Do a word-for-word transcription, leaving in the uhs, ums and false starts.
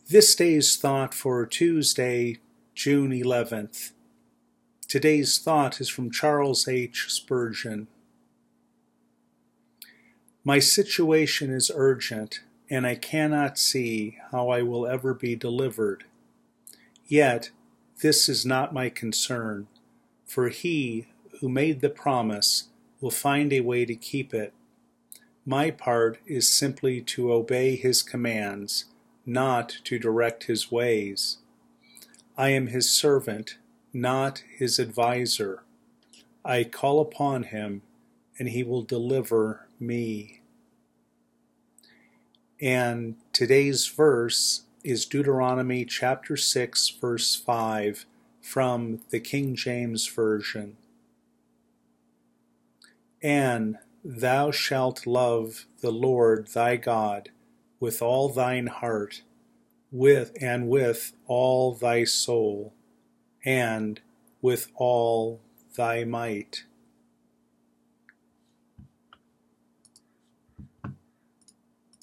This day's thought for Tuesday, June eleventh. Today's thought is from Charles H. Spurgeon. My situation is urgent, and I cannot see how I will ever be delivered. Yet this is not my concern, for He who made the promise will find a way to keep it. My part is simply to obey His commands, not to direct His ways. I am His servant, not His adviser. I call upon Him, and He will deliver me. And today's verse is Deuteronomy chapter six, verse five, from the King James Version. And thou shalt love the Lord thy God with all thine heart, with and with all thy soul, and with all thy might.